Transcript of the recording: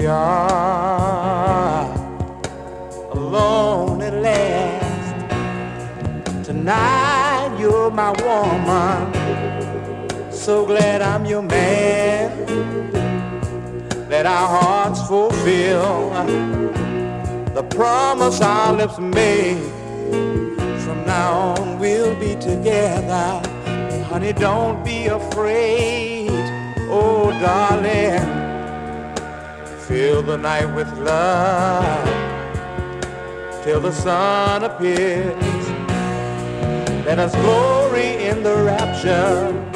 we are alone at last. Tonight you're my woman, so glad I'm your man. Let our hearts fulfill the promise our lips made. From now on we'll be together. Honey, don't be afraid. Oh, darling, fill the night with love till the sun appears. Let us glory in the rapture